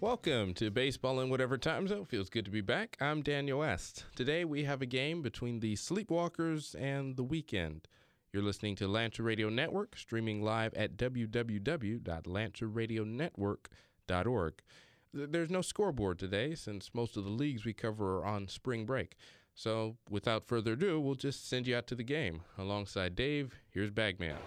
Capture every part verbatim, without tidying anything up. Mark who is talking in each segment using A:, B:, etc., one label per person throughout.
A: Welcome to Baseball in Whatever Time Zone. Feels good to be back. I'm Daniel West. Today we have a game between the Sleepwalkers and the Weekend. You're listening to Lancer Radio Network, streaming live at w w w dot lancer radio network dot org. There's no scoreboard today since most of the leagues we cover are on spring break. So without further ado, we'll just send you out to the game. Alongside Dave, here's Bagman.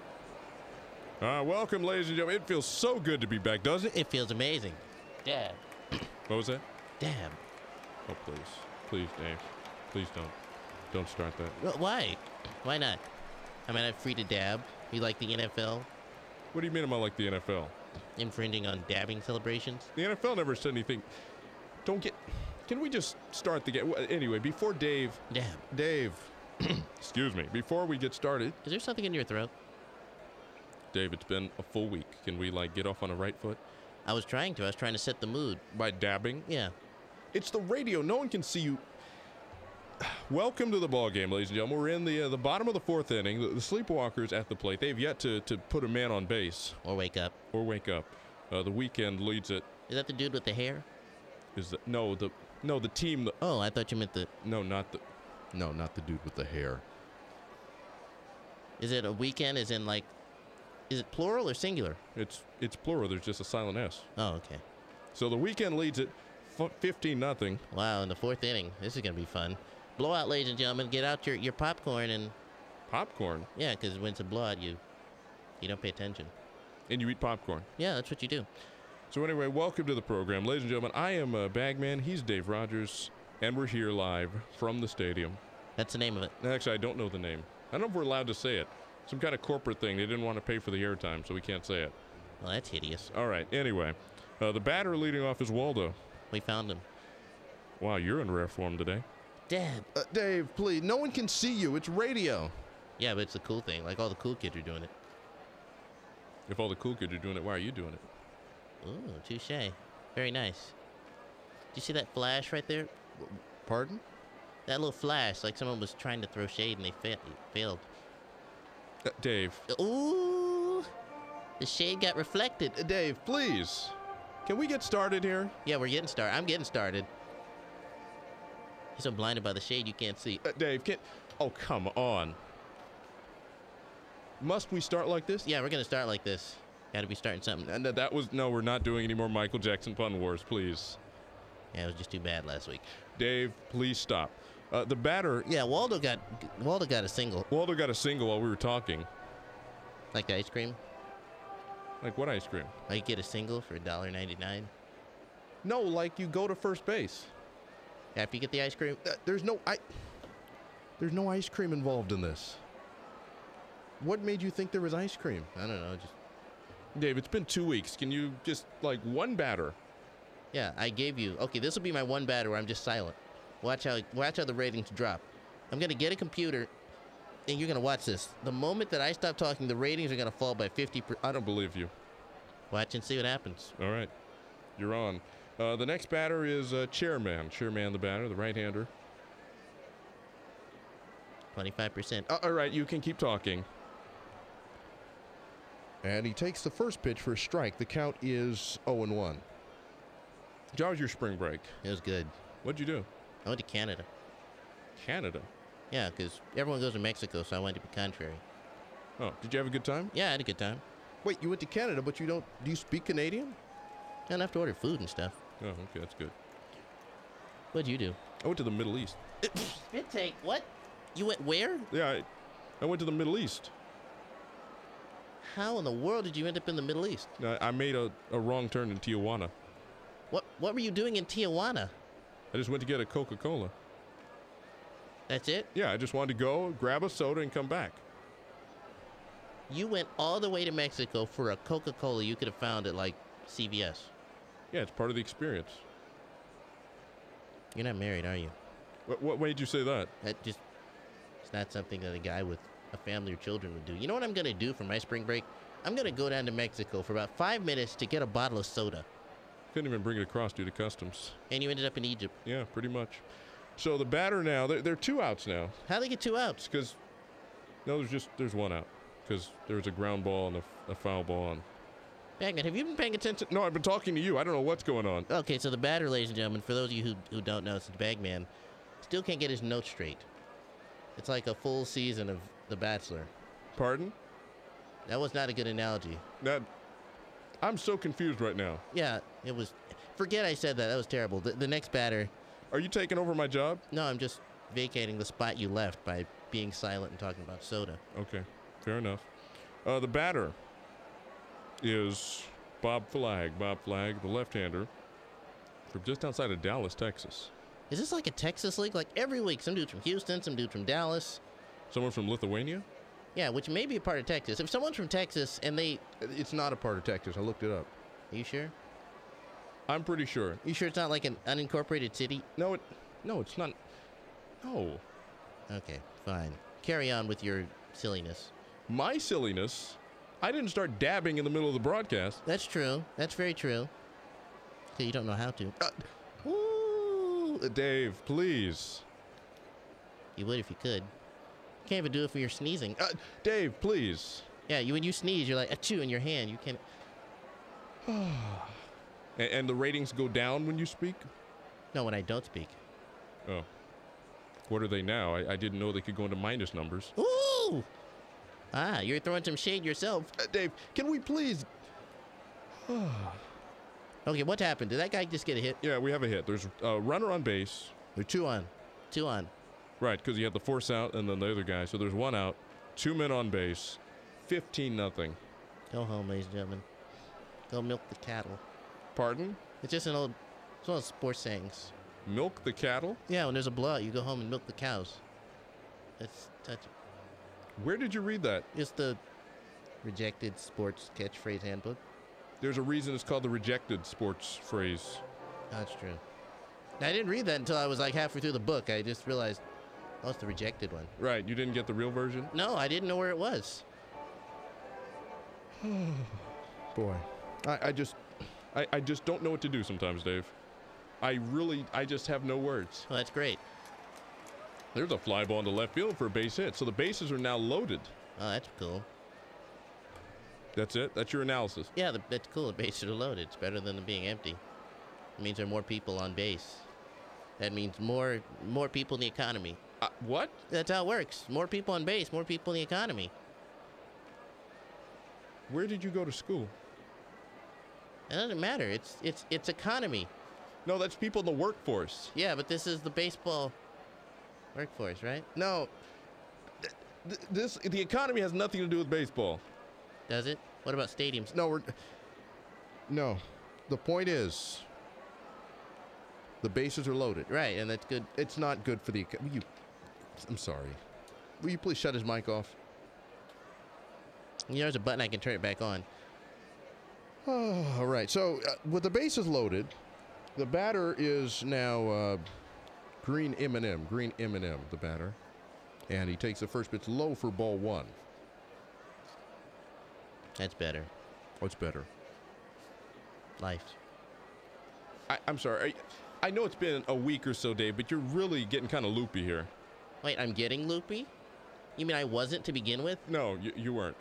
A: Uh, welcome, ladies and gentlemen. It feels so good to be back, doesn't it?
B: It feels amazing. Dab.
A: What was that?
B: Dab.
A: Oh, please. Please, Dave. Please don't. Don't start that.
B: Well, why? Why not? I mean, I'm free to dab. You like the N F L?
A: What do you mean am I like the N F L?
B: Infringing on dabbing celebrations?
A: The N F L never said anything. Don't get... Can we just start the game? Anyway, before Dave...
B: Dab.
A: Dave. Excuse me. Before we get started...
B: Is there something in your throat?
A: Dave, it's been a full week. Can we, like, get off on the right foot?
B: I was trying to. I was trying to set the mood.
A: By dabbing?
B: Yeah.
A: It's the radio. No one can see you. Welcome to the ball game, ladies and gentlemen. We're in the uh, the bottom of the fourth inning. The, the Sleepwalkers at the plate. They've yet to, to put a man on base.
B: Or wake up.
A: Or wake up. Uh, the Weekend leads it.
B: Is that the dude with the hair?
A: Is the, no, the no the team. The,
B: oh, I thought you meant the...
A: No, not the... No, not the dude with the hair.
B: Is it a Weekend as in, like... Is it plural or singular?
A: It's it's plural. There's just a silent S.
B: Oh, okay.
A: So the Weekend leads it fifteen nothing.
B: Wow, in the fourth inning. This is going to be fun. Blowout, ladies and gentlemen. Get out your, your popcorn and...
A: Popcorn?
B: Yeah, because when it's a blowout, you, you don't pay attention.
A: And you eat popcorn?
B: Yeah, that's what you do.
A: So anyway, welcome to the program. Ladies and gentlemen, I am uh, Bagman. He's Dave Rogers. And we're here live from the stadium.
B: That's the name of it.
A: Actually, I don't know the name. I don't know if we're allowed to say it. Some kind of corporate thing. They didn't want to pay for the airtime, so we can't say it.
B: Well, that's hideous.
A: All right. Anyway, uh, the batter leading off is Waldo.
B: We found him.
A: Wow, you're in rare form today.
B: Dad.
A: Uh, Dave, please. No one can see you. It's radio.
B: Yeah, but it's a cool thing. Like all the cool kids are doing it.
A: If all the cool kids are doing it, why are you doing it?
B: Ooh, touche. Very nice. Did you see that flash right there?
A: Pardon?
B: That little flash, like someone was trying to throw shade and they fa- failed.
A: Uh, Dave.
B: Ooh, the shade got reflected.
A: Uh, Dave, please. Can we get started here?
B: Yeah, we're getting started. I'm getting started. You're so blinded by the shade you can't see.
A: Uh, Dave, can... Oh, come on. Must we start like this?
B: Yeah, we're going to start like this. Got to be starting something.
A: And that was... No, we're not doing any more Michael Jackson pun wars, please.
B: Yeah, it was just too bad last week.
A: Dave, please stop. Uh, the batter...
B: Yeah, Waldo got Waldo got a single.
A: Waldo got a single while we were talking.
B: Like the ice cream?
A: Like what ice cream?
B: Like you get a single for one dollar ninety-nine.
A: No, like you go to first base.
B: After you get the ice cream?
A: Uh, there's no... I. There's no ice cream involved in this. What made you think there was ice cream?
B: I don't know, just...
A: Dave, it's been two weeks. Can you just, like, one batter?
B: Yeah, I gave you... Okay, this will be my one batter where I'm just silent. Watch how watch how the ratings drop. I'm going to get a computer, and you're going to watch this. The moment that I stop talking, the ratings are going to fall by fifty percent.
A: I don't believe you.
B: Watch and see what happens.
A: All right. You're on. Uh, the next batter is uh, Chairman. Chairman the batter, the right-hander.
B: twenty-five percent.
A: Uh, all right, you can keep talking. And he takes the first pitch for a strike. The count is oh and one. How was your spring break?
B: It was good.
A: What'd you do?
B: I went to Canada.
A: Canada?
B: Yeah, because everyone goes to Mexico, so I went to be contrary.
A: Oh, did you have a good time?
B: Yeah, I had a good time.
A: Wait, you went to Canada, but you don't... Do you speak Canadian?
B: I don't have to order food and stuff.
A: Oh, okay, that's good.
B: What'd you do?
A: I went to the Middle East.
B: Spit take. What? You went where?
A: Yeah, I, I went to the Middle East.
B: How in the world did you end up in the Middle East?
A: I, I made a, a wrong turn in Tijuana.
B: What What were you doing in Tijuana?
A: I just went to get a Coca-Cola.
B: That's it?
A: Yeah, I just wanted to go, grab a soda, and come back.
B: You went all the way to Mexico for a Coca-Cola you could have found at, like, C V S.
A: Yeah, it's part of the experience.
B: You're not married, are you?
A: What, what made you say that?
B: That just... It's not something that a guy with a family or children would do. You know what I'm going to do for my spring break? I'm going to go down to Mexico for about five minutes to get a bottle of soda.
A: Couldn't even bring it across due to customs.
B: And you ended up in Egypt.
A: Yeah, pretty much. So the batter now, they're, they're two outs now.
B: How'd they get two outs?
A: Because, no, there's just, there's one out. Because there was a ground ball and a, a foul ball on.
B: Bagman, have you been paying attention?
A: No, I've been talking to you. I don't know what's going on.
B: Okay, so the batter, ladies and gentlemen, for those of you who, who don't know, since Bagman still can't get his notes straight. It's like a full season of The Bachelor.
A: Pardon?
B: That was not a good analogy.
A: That I'm so confused right now.
B: Yeah, it was. Forget I said that. That was terrible. The, the next batter.
A: Are you taking over my job?
B: No, I'm just vacating the spot you left by being silent and talking about soda.
A: Okay, fair enough. Uh, the batter is Bob Flagg. Bob Flagg, the left-hander from just outside of Dallas, Texas.
B: Is this like a Texas league? Like every week, some dude from Houston, some dude from Dallas.
A: Someone from Lithuania?
B: Yeah, which may be a part of Texas. If someone's from Texas and they...
A: It's not a part of Texas. I looked it up.
B: Are you sure?
A: I'm pretty sure.
B: You sure it's not like an unincorporated city?
A: No, it. No, it's not. No.
B: Okay, fine. Carry on with your silliness.
A: My silliness? I didn't start dabbing in the middle of the broadcast.
B: That's true. That's very true. So you don't know how to.
A: Uh, ooh, Dave, please.
B: You would if you could. Can't even do it when you're sneezing.
A: Uh, Dave, please.
B: Yeah, you when you sneeze, you're like achoo in your hand. You can't.
A: and, and the ratings go down when you speak?
B: No, when I don't speak.
A: Oh. What are they now? I, I didn't know they could go into minus numbers.
B: Ooh! Ah, you're throwing some shade yourself.
A: Uh, Dave, can we please?
B: Okay, what happened? Did that guy just get a hit?
A: Yeah, we have a hit. There's a runner on base.
B: Or two on. Two on.
A: Right, because he had the force out and then the other guy. So there's one out, two men on base, fifteen nothing.
B: Go home, ladies and gentlemen. Go milk the cattle.
A: Pardon?
B: It's just an old, it's one of those sports sayings.
A: Milk the cattle?
B: Yeah, when there's a blowout, you go home and milk the cows. That's touching.
A: Where did you read that?
B: It's the rejected sports catchphrase handbook.
A: There's a reason it's called the rejected sports phrase.
B: That's true. I didn't read that until I was like halfway through the book. I just realized, oh, it's the rejected one.
A: Right, you didn't get the real version?
B: No, I didn't know where it was.
A: Boy, I, I just, I, I just don't know what to do sometimes, Dave. I really, I just have no words.
B: Well, that's great.
A: There's a fly ball into left field for a base hit, so the bases are now loaded.
B: Oh, that's cool.
A: That's it? That's your analysis?
B: Yeah, the, that's cool. The bases are loaded. It's better than them being empty. It means there are more people on base. That means more more people in the economy.
A: Uh, what?
B: That's how it works. More people on base, more people in the economy.
A: Where did you go to school?
B: It doesn't matter. It's it's it's economy.
A: No, that's people in the workforce.
B: Yeah, but this is the baseball workforce, right?
A: No, th- th- this the economy has nothing to do with baseball.
B: Does it? What about stadiums?
A: No, we're no. The point is, the bases are loaded.
B: Right, and that's good.
A: It's not good for the. Will you, I'm sorry. Will you please shut his mic off?
B: You know, there's a button I can turn it back on.
A: Oh, all right. So uh, with the bases loaded, the batter is now uh, Green M and M. Green M and M, the batter, and he takes the first pitch low for ball one.
B: That's better.
A: What's better?
B: Life.
A: I, I'm sorry. I, I know it's been a week or so, Dave, but you're really getting kind of loopy here.
B: Wait, I'm getting loopy? You mean I wasn't to begin with?
A: No, you, you weren't.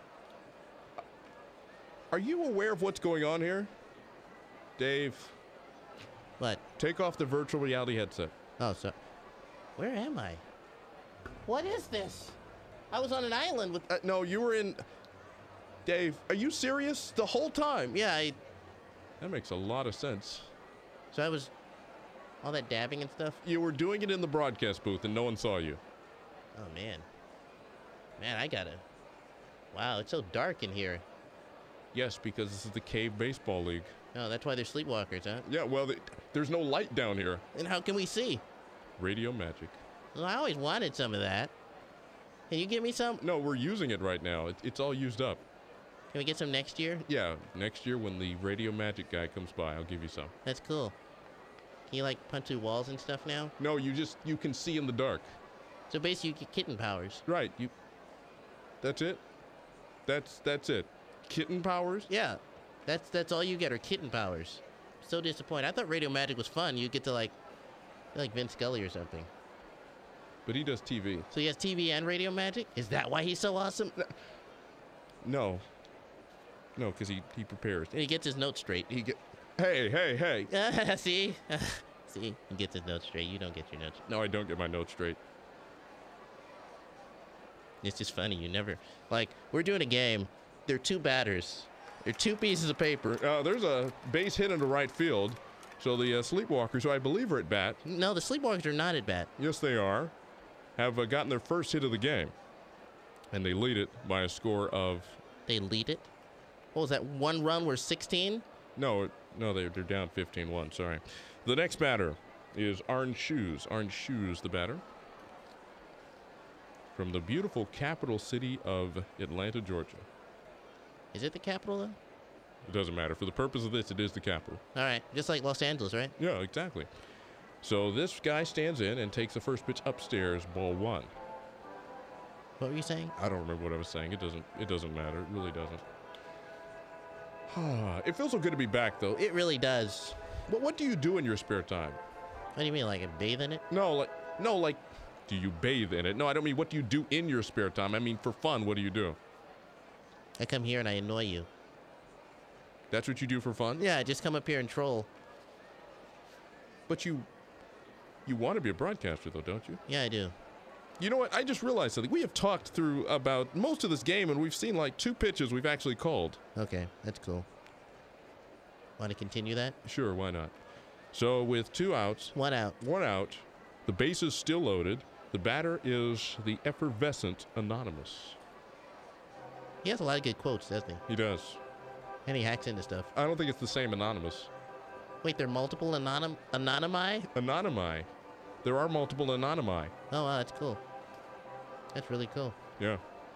A: Are you aware of what's going on here? Dave,
B: What?
A: take off the virtual reality headset.
B: Oh, so. Where am I? What is this? I was on an island with.
A: Uh, no, you were in... Dave, are you serious? The whole time?
B: Yeah, I.
A: That makes a lot of sense.
B: So I was. All that dabbing and stuff?
A: You were doing it in the broadcast booth and no one saw you.
B: Oh, man. Man, I gotta. Wow, it's so dark in here.
A: Yes, because this is the Cave Baseball League.
B: Oh, that's why they're sleepwalkers, huh?
A: Yeah, well, the, there's no light down here.
B: And how can we see?
A: Radio magic.
B: Well, I always wanted some of that. Can you give me some?
A: No, we're using it right now. It, it's all used up.
B: Can we get some next year?
A: Yeah, next year when the radio magic guy comes by, I'll give you some.
B: That's cool. Can you, like, punch through walls and stuff now?
A: No, you just, you can see in the dark.
B: So basically, you get kitten powers.
A: Right, you, that's it? That's, that's it. Kitten powers?
B: Yeah. That's that's all you get are kitten powers. So disappointed. I thought radio magic was fun. You get to, like, like Vince Scully or something.
A: But he does T V.
B: So he has T V and radio magic? Is that why he's so awesome?
A: No. No, because he, he prepares.
B: And he gets his notes straight.
A: He get. Hey, hey, hey.
B: See? See? He gets his notes straight. You don't get your notes.
A: No, I don't get my notes straight.
B: It's just funny. You never. Like, we're doing a game. There are two batters. There are two pieces of paper.
A: Uh, there's a base hit into right field. So the uh, Sleepwalkers, who I believe are at bat.
B: No, the Sleepwalkers are not at bat.
A: Yes, they are. Have uh, gotten their first hit of the game. And they lead it by a score of.
B: They lead it? What was that? One run were sixteen?
A: No, no, they're, they're down fifteen one. Sorry. The next batter is Orange Shoes. Orange Shoes, the batter. From the beautiful capital city of Atlanta, Georgia.
B: Is it the capital, though?
A: It doesn't matter. For the purpose of this, it is the capital.
B: All right. Just like Los Angeles, right?
A: Yeah, exactly. So this guy stands in and takes the first pitch upstairs, ball one.
B: What were you saying?
A: I don't remember what I was saying. It doesn't it doesn't matter. It really doesn't. It feels so good to be back, though.
B: It really does.
A: But what do you do in your spare time?
B: What do you mean, like bathe in it?
A: No, like no, like do you bathe in it? No, I don't mean what do you do in your spare time. I mean for fun, what do you do?
B: I come here and I annoy you.
A: That's what you do for fun?
B: Yeah, I just come up here and troll.
A: But you you want to be a broadcaster, though, don't you?
B: Yeah, I do.
A: You know what? I just realized something. We have talked through about most of this game, and we've seen like two pitches we've actually called.
B: Okay, that's cool. Want to continue that?
A: Sure, why not? So with two outs.
B: One out.
A: One out. The base is still loaded. The batter is the effervescent Anonymous.
B: He has a lot of good quotes, doesn't he?
A: He does.
B: And he hacks into stuff.
A: I don't think it's the same Anonymous.
B: Wait, there are multiple anonym anonymi?
A: Anonymi. There are multiple anonymi.
B: Oh, wow, that's cool. That's really cool.
A: Yeah.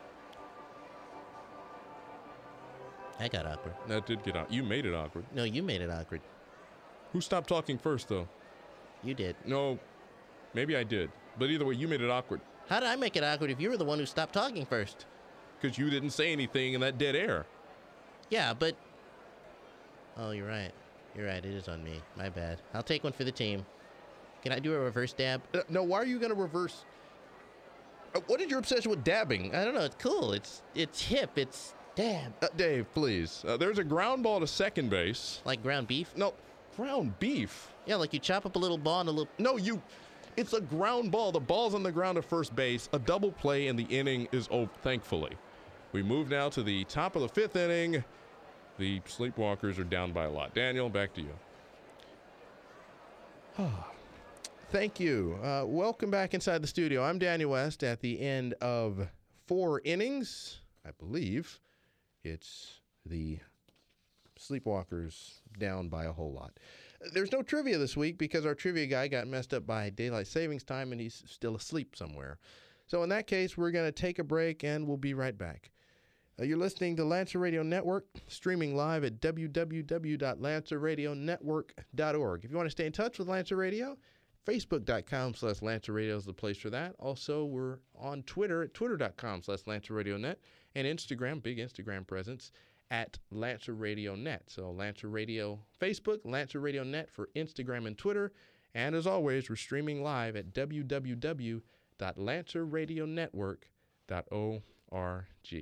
B: That got awkward.
A: That did get out. You made it awkward.
B: No, you made it awkward.
A: Who stopped talking first, though?
B: You did.
A: No, maybe I did. But either way, you made it awkward.
B: How did I make it awkward if you were the one who stopped talking first?
A: Because you didn't say anything in that dead air.
B: Yeah, but... Oh, you're right. You're right. It is on me. My bad. I'll take one for the team. Can I do a reverse dab?
A: Uh, no, why are you going to reverse? Uh, what is your obsession with dabbing?
B: I don't know. It's cool. It's it's hip. It's dab.
A: Uh, Dave, please. Uh, there's a ground ball to second base.
B: Like ground beef?
A: No, ground beef?
B: Yeah, like you chop up a little ball and a little...
A: No, you... It's a ground ball. The ball's on the ground at first base. A double play and the inning is over, thankfully. We move now to the top of the fifth inning. The Sleepwalkers are down by a lot. Daniel, back to you. Thank you. Uh, welcome back inside the studio. I'm Daniel West at the end of four innings. I believe it's the Sleepwalkers down by a whole lot. There's no trivia this week because our trivia guy got messed up by daylight savings time and he's still asleep somewhere. So in that case, we're going to take a break and we'll be right back. Uh, you're listening to Lancer Radio Network, streaming live at w w w dot lancer radio network dot org. If you want to stay in touch with Lancer Radio, facebook dot com slash Lancer Radio is the place for that. Also, we're on Twitter at twitter dot com slash Lancer Radio Net and Instagram, big Instagram presence, at Lancer Radio Net. So Lancer Radio Facebook, Lancer Radio Net for Instagram and Twitter. And as always, we're streaming live at w w w dot lancer radio network dot org.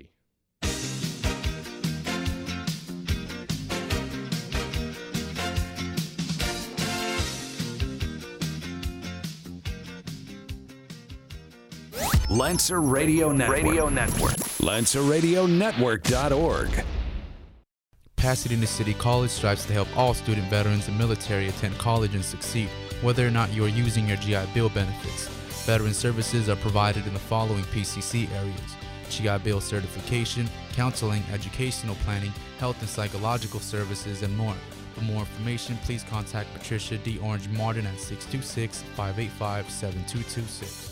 C: Lancer Radio Network. Radio Network. Lancer Radio Network dot org.
D: Pasadena City College strives to help all student veterans and military attend college and succeed, whether or not you are using your G I Bill benefits. Veteran services are provided in the following P C C areas: G I Bill certification, counseling, educational planning, health and psychological services, and more. For more information, please contact Patricia D. Orange Martin at six two six, five eight five, seven two two six.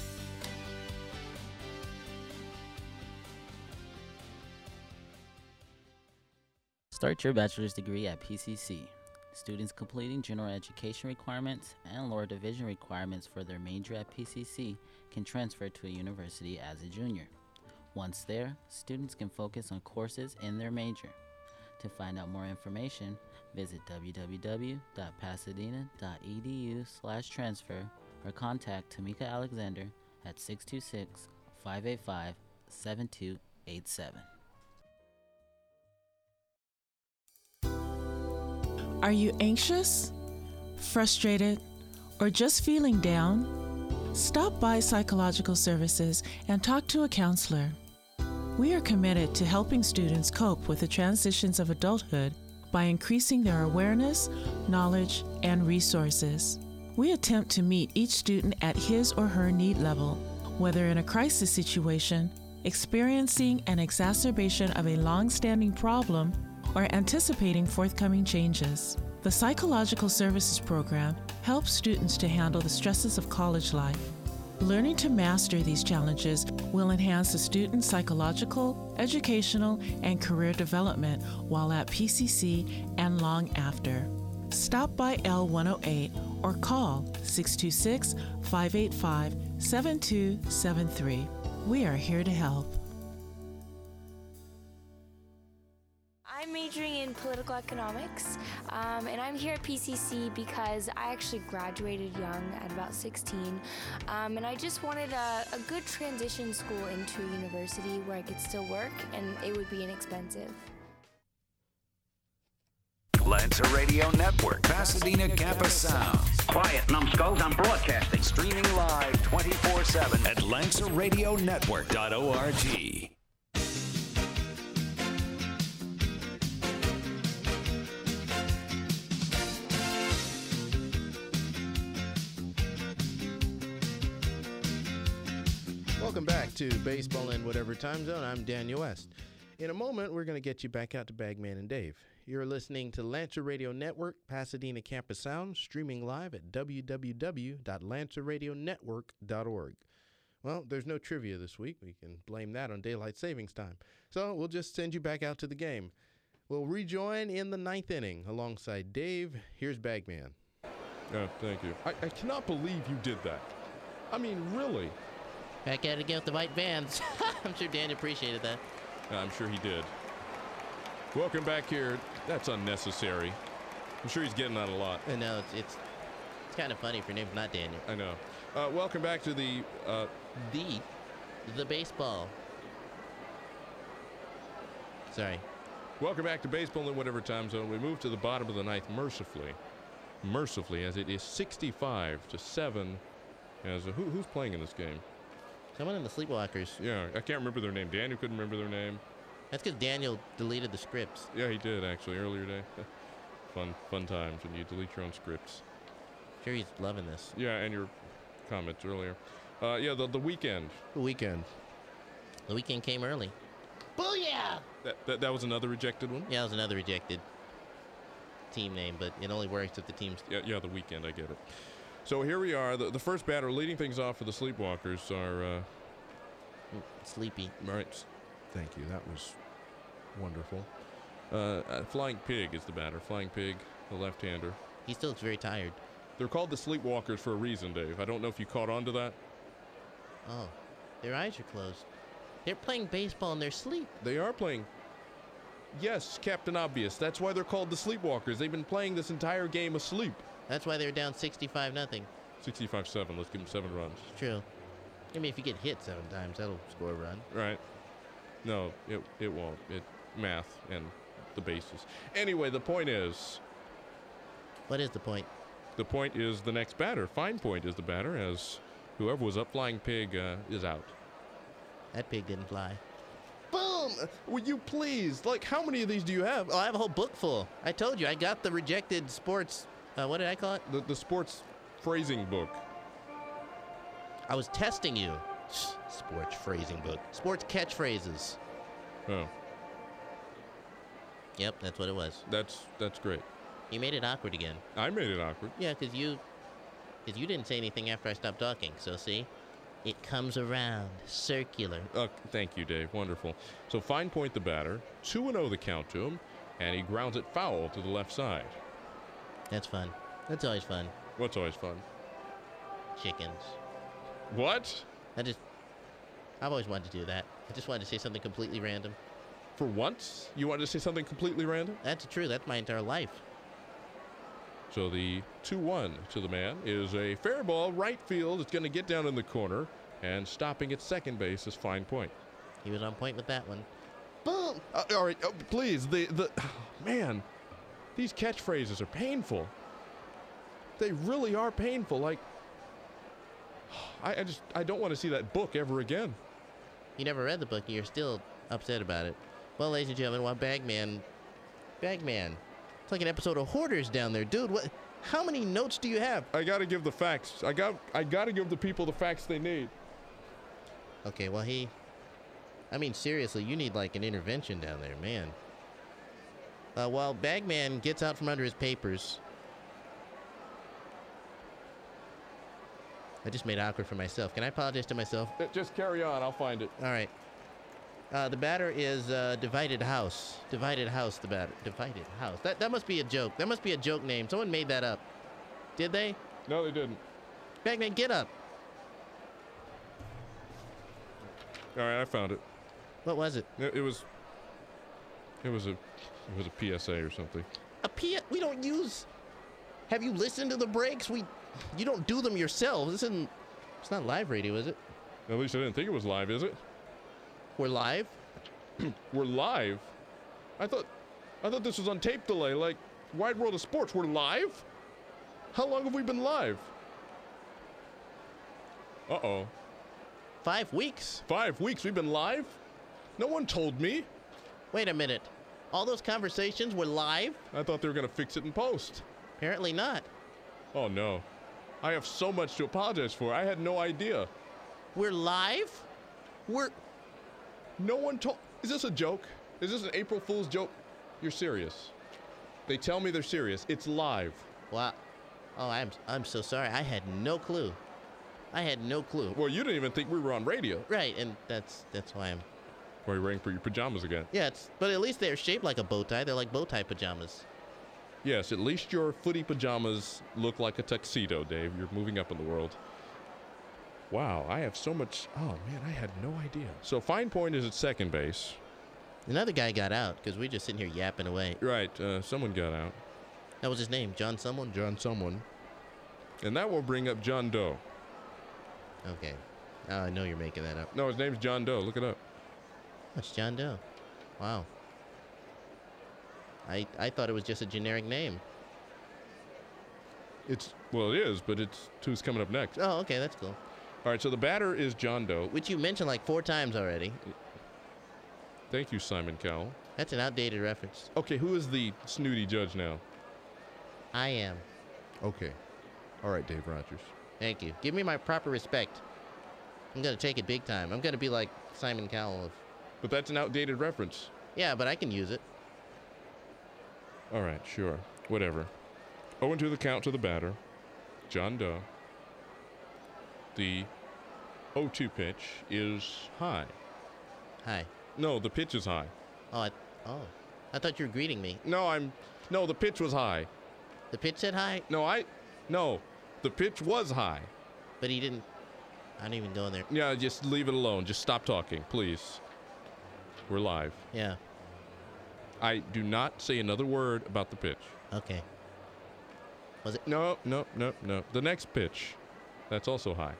E: Start your bachelor's degree at P C C. Students completing general education requirements and lower division requirements for their major at P C C can transfer to a university as a junior. Once there, students can focus on courses in their major. To find out more information, visit w w w dot pasadena dot e d u slash transfer or contact Tamika Alexander at six two six, five eight five, seven two eight seven.
F: Are you anxious, frustrated, or just feeling down? Stop by Psychological Services and talk to a counselor. We are committed to helping students cope with the transitions of adulthood by increasing their awareness, knowledge, and resources. We attempt to meet each student at his or her need level, whether in a crisis situation, experiencing an exacerbation of a long-standing problem, or anticipating forthcoming changes. The Psychological Services Program helps students to handle the stresses of college life. Learning to master these challenges will enhance the student's psychological, educational, and career development while at P C C and long after. Stop by L one oh eight or call six two six, five eight five, seven two seven three. We are here to help.
G: I'm majoring in political economics, um, and I'm here at P C C because I actually graduated young at about sixteen, um, and I just wanted a, a good transition school into a university where I could still work and it would be inexpensive.
C: Lancer Radio Network, Pasadena Campus Sounds.
H: Quiet, numbskulls, I'm broadcasting.
C: Streaming live twenty-four seven at lancer radio network dot org.
A: Welcome back to Baseball in Whatever Time Zone. I'm Daniel West. In a moment, we're going to get you back out to Bagman and Dave. You're listening to Lancer Radio Network, Pasadena Campus Sound, streaming live at w w w dot lancer radio network dot org. Well, there's no trivia this week. We can blame that on daylight savings time. So we'll just send you back out to the game. We'll rejoin in the ninth inning alongside Dave. Here's Bagman.
I: Yeah, thank you. I, I cannot believe you did that. I mean, really.
B: Back at it again with the white vans. I'm sure Dan appreciated that.
I: I'm sure he did. Welcome back here. That's unnecessary. I'm sure he's getting that a lot.
B: I know, it's it's, it's kind of funny if your name's not Daniel.
I: I know. Uh, welcome back to the... Uh,
B: the... The baseball. Sorry.
I: Welcome back to Baseball in Whatever Time Zone. We move to the bottom of the ninth mercifully. Mercifully, as it is sixty-five to seven. As a, who, who's playing in this game?
B: Someone in the Sleepwalkers.
I: Yeah, I can't remember their name. Daniel couldn't remember their name.
B: That's because Daniel deleted the scripts.
I: Yeah, he did, actually, earlier today. fun fun times when you delete your own scripts.
B: Sure, he's loving this.
I: Yeah, and your comments earlier. Uh, yeah, the, the weekend.
A: The weekend.
B: The weekend came early. Booyah!
I: That, that, that was another rejected one?
B: Yeah, it was another rejected team name, but it only works if the team's...
I: Yeah, yeah, the weekend, I get it. So here we are. The, the first batter leading things off for the Sleepwalkers are... Uh,
B: Sleepy.
A: Right. Thank you. That was wonderful.
I: Uh, uh, Flying Pig is the batter. Flying Pig, the left-hander.
B: He still looks very tired.
I: They're called the Sleepwalkers for a reason, Dave. I don't know if you caught on to that.
B: Oh, their eyes are closed. They're playing baseball in their sleep.
I: They are playing. Yes, Captain Obvious. That's why they're called the Sleepwalkers. They've been playing this entire game asleep.
B: That's why they're down sixty-five nothing.
I: sixty-five seven. Let's give them seven runs.
B: True. I mean, if you get hit seven times, that'll score a run.
I: Right. No, it it won't. It math and the bases. Anyway, the point is.
B: What is the point?
I: The point is the next batter. Fine Point is the batter, as whoever was up, Flying Pig, uh, is out.
B: That pig didn't fly.
A: Boom! Will you please? Like, how many of these do you have?
B: Oh, I have a whole book full. I told you, I got the rejected sports. Uh, what did I call it?
I: The the sports phrasing book.
B: I was testing you. Sports phrasing book. Sports catchphrases.
I: Oh.
B: Yep, that's what it was.
I: That's that's great.
B: You made it awkward again.
I: I made it awkward.
B: Yeah, because you, cause you didn't say anything after I stopped talking. So, see? It comes around. Circular.
I: Uh, thank you, Dave. Wonderful. So, Fine Point the batter. two and oh the count to him. And he grounds it foul to the left side.
B: That's fun. That's always fun.
I: What's always fun?
B: Chickens.
I: What?
B: I just... I've always wanted to do that. I just wanted to say something completely random.
I: For once? You wanted to say something completely random?
B: That's true. That's my entire life.
I: So the two one to the man is a fair ball, right field. It's going to get down in the corner, and stopping at second base is Fine Point.
B: He was on point with that one.
A: Boom! Uh, all right, oh, please. The the oh, man,
I: these catchphrases are painful. They really are painful. Like, I, I just, I don't want to see that book ever again.
B: You never read the book and you're still upset about it. Well, ladies and gentlemen, while Bagman, Bagman, it's like an episode of Hoarders down there. Dude, what, how many notes do you have?
I: I got to give the facts. I got, I got to give the people the facts they need.
B: Okay, well, he, I mean, seriously, you need like an intervention down there, man. Uh, while Bagman gets out from under his papers, I just made it awkward for myself. Can I apologize to myself?
I: Just carry on. I'll find it.
B: All right. Uh, the batter is uh, Divided House. Divided House, the batter. Divided House. That, that must be a joke. That must be a joke name. Someone made that up. Did they?
I: No, they didn't.
B: Bagman, get up.
I: All right, I found it.
B: What was it?
I: It, it was, it was a... It was a P S A or something.
B: A P S A? We don't use... Have you listened to the breaks? We, You don't do them yourselves. This isn't... It's not live radio, is it?
I: At least I didn't think it was live, is it?
B: We're live?
I: We're live? I thought... I thought this was on tape delay, like Wide World of Sports. We're live? How long have we been live? Uh-oh.
B: Five weeks.
I: Five weeks we've been live? No one told me.
B: Wait a minute. All those conversations were live?
I: I thought they were going to fix it in post.
B: Apparently not.
I: Oh, no. I have so much to apologize for. I had no idea.
B: We're live? We're...
I: No one told... Is this a joke? Is this an April Fool's joke? You're serious. They tell me they're serious. It's live.
B: Wow. Oh, I'm, I'm so sorry. I had no clue. I had no clue.
I: Well, you didn't even think we were on radio.
B: Right, and that's that's why I'm...
I: Why are you wearing for your pajamas again?
B: Yeah, it's, but at least they're shaped like a bow tie. They're like bow tie pajamas.
I: Yes, at least your footy pajamas look like a tuxedo, Dave. You're moving up in the world. Wow, I have so much... Oh, man, I had no idea. So Fine Point is at second base.
B: Another guy got out because we're just sitting here yapping away.
I: Right, uh, someone got out.
B: That was his name, John someone?
I: John someone. And that will bring up John Doe.
B: Okay. Oh, I know you're making that up.
I: No, his name's John Doe. Look it up.
B: That's John Doe. Wow. I I thought it was just a generic name.
I: It's, well, it is, but it's who's coming up next.
B: Oh, okay, that's cool.
I: All right, so the batter is John Doe.
B: Which you mentioned like four times already.
I: Thank you, Simon Cowell.
B: That's an outdated reference.
I: Okay, who is the snooty judge now?
B: I am.
I: Okay. All right, Dave Rogers.
B: Thank you. Give me my proper respect. I'm going to take it big time. I'm going to be like Simon Cowell. Of...
I: But that's an outdated reference.
B: Yeah, but I can use it.
I: All right, sure. Whatever. oh and two the count to the batter. John Doe. The oh two pitch is high.
B: High.
I: No, the pitch is high.
B: Oh, I, oh. I thought you were greeting me.
I: No, I'm... No, the pitch was high.
B: The pitch said high?
I: No, I... No, the pitch was high.
B: But he didn't... I didn't even go in there.
I: Yeah, just leave it alone. Just stop talking, please. We're live.
B: Yeah.
I: I do not say another word about the pitch.
B: Okay. Was it?
I: No, no, no, no. The next pitch, that's also high.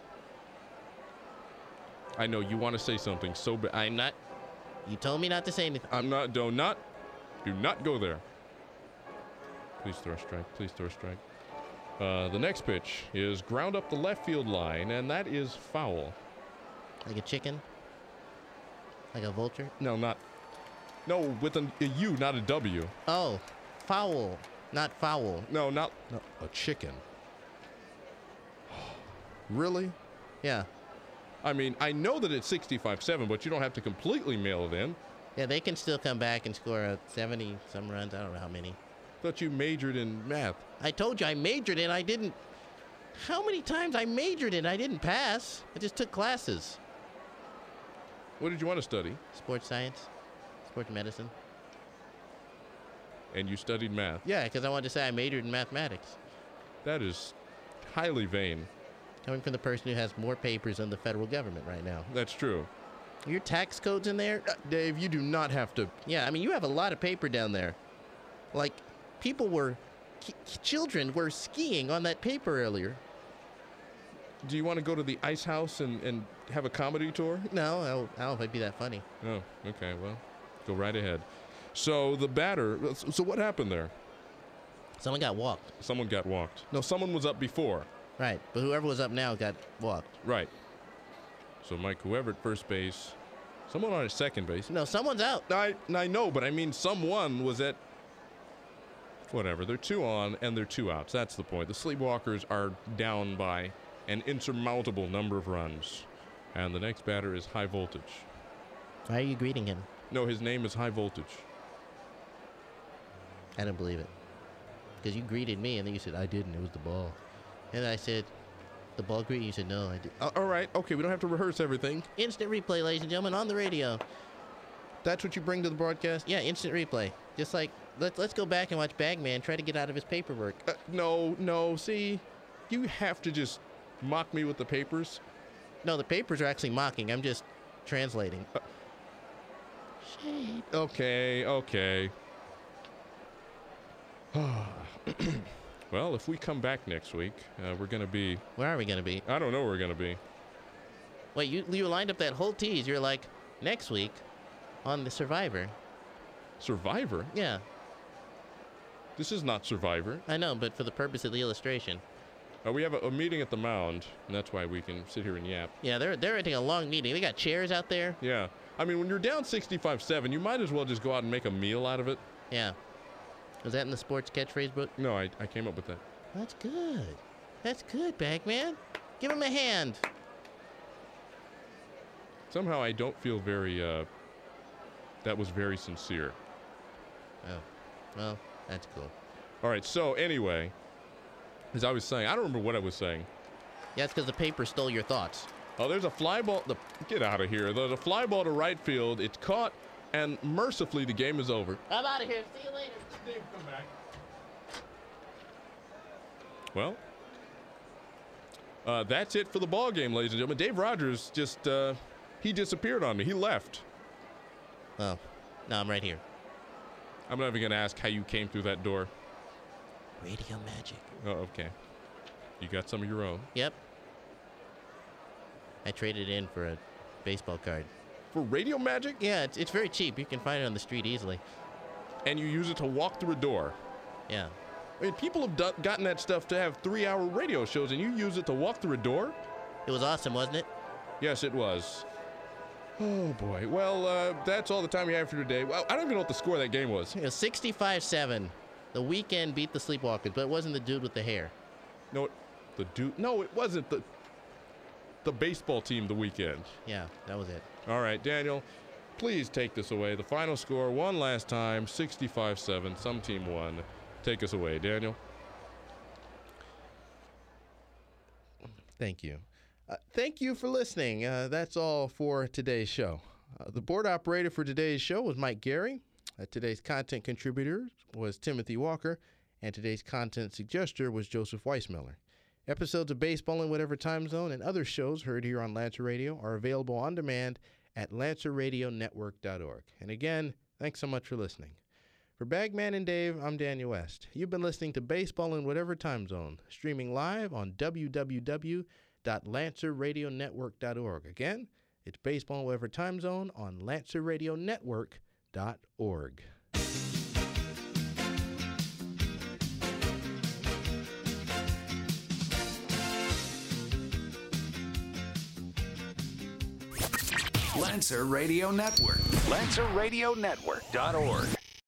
I: I know you want to say something so bad.
B: I'm not. You told me not to say anything.
I: I'm not. Do not. Do not go there. Please throw a strike. Please throw a strike. Uh, the next pitch is ground up the left field line, and that is foul.
B: Like a chicken? Like a vulture?
I: No, not. No, with an, a U, not a W.
B: Oh, foul, not foul.
I: No, not no, a chicken. Really?
B: Yeah.
I: I mean, I know that it's sixty-five seven, but you don't have to completely mail it in.
B: Yeah, they can still come back and score a seventy some runs. I don't know how many.
I: Thought you majored in math.
B: I told you I majored in. I didn't. How many times I majored in? I didn't pass. I just took classes.
I: What did you want to study?
B: Sports science, sports medicine.
I: And you studied math?
B: Yeah, because I wanted to say I majored in mathematics.
I: That is highly vain.
B: Coming from the person who has more papers than the federal government right now.
I: That's true.
B: Your tax code's in there?
I: Uh, Dave, you do not have to.
B: Yeah, I mean, you have a lot of paper down there. Like, people were, children were skiing on that paper earlier.
I: Do you want to go to the ice house and, and have a comedy tour?
B: No, I don't, I don't know if it'd be that funny.
I: Oh, okay, well, go right ahead. So the batter, so what happened there?
B: Someone got walked.
I: Someone got walked. No, someone was up before.
B: Right, but whoever was up now got walked.
I: Right. So Mike, whoever at first base, someone on at second base.
B: No, someone's out.
I: I, I know, but I mean someone was at, whatever. They're two on and they're two outs. That's the point. The Sleepwalkers are down by an insurmountable number of runs. And the next batter is High Voltage.
B: Why are you greeting him?
I: No, his name is High Voltage.
B: I don't believe it. Because you greeted me and then you said, I didn't. It was the ball. And I said, the ball greeted you. You said, no, I did.
I: Uh, all right. Okay, we don't have to rehearse everything.
B: Instant replay, ladies and gentlemen, on the radio.
I: That's what you bring to the broadcast?
B: Yeah, instant replay. Just like, let's, let's go back and watch Bagman try to get out of his paperwork.
I: Uh, no, no. See, you have to just mock me with the papers.
B: No, the papers are actually mocking. I'm just translating. Uh,
I: Shade. Okay, okay. Well, if we come back next week, uh, we're going to be...
B: Where are we going to be?
I: I don't know where we're going to be.
B: Wait, you, you lined up that whole tease. You're like, next week on The Survivor.
I: Survivor?
B: Yeah.
I: This is not Survivor.
B: I know, but for the purpose of the illustration.
I: Uh, we have a, a meeting at the Mound, and that's why we can sit here and yap.
B: Yeah, they're they're renting a long meeting. They got chairs out there.
I: Yeah. I mean, when you're down sixty-five seven, you might as well just go out and make a meal out of it.
B: Yeah. Was that in the sports catchphrase book?
I: No, I, I came up with that.
B: That's good. That's good, Bagman. Give him a hand.
I: Somehow I don't feel very, uh, that was very sincere.
B: Oh. Well, that's cool.
I: All right, so anyway, as I was saying, I don't remember what I was saying.
B: Yeah, it's because the paper stole your thoughts.
I: Oh, there's a fly ball. The, get out of here. There's a fly ball to right field. It's caught, and mercifully, the game is over.
B: I'm out of here. See you later.
I: Dave, come back. Well, uh, that's it for the ball game, ladies and gentlemen. Dave Rogers just, uh, he disappeared on me. He left.
B: Oh, no, I'm right here.
I: I'm not even going to ask how you came through that door.
B: Radio magic.
I: Oh, okay. You got some of your own?
B: Yep. I traded in for a baseball card.
I: For radio magic?
B: Yeah, it's, it's very cheap. You can find it on the street easily.
I: And you use it to walk through a door?
B: Yeah.
I: I mean, people have do- gotten that stuff to have three-hour radio shows, and you use it to walk through a door?
B: It was awesome, wasn't it?
I: Yes, it was. Oh, boy. Well, uh, that's all the time we have for today. Well, I don't even know what the score of that game was.
B: It was sixty-five seven. The Weekend beat the Sleepwalkers, but it wasn't the dude with the hair.
I: No, it, the dude. No, it wasn't the the baseball team. The Weekend.
B: Yeah, that was it.
I: All right, Daniel, please take this away. The final score, one last time, sixty-five seven. Some team won. Take us away, Daniel. Thank you. Uh, thank you for listening. Uh, that's all for today's show. Uh, the board operator for today's show was Mike Gary. Uh, today's content contributor was Timothy Walker, and today's content suggester was Joseph Weissmiller. Episodes of Baseball in Whatever Time Zone and other shows heard here on Lancer Radio are available on demand at lancer radio network dot org. And again, thanks so much for listening. For Bagman and Dave, I'm Daniel West. You've been listening to Baseball in Whatever Time Zone, streaming live on w w w dot lancer radio network dot org. Again, it's Baseball in Whatever Time Zone on lancer radio network dot org.
C: Lancer Radio Network. lancer radio network dot org.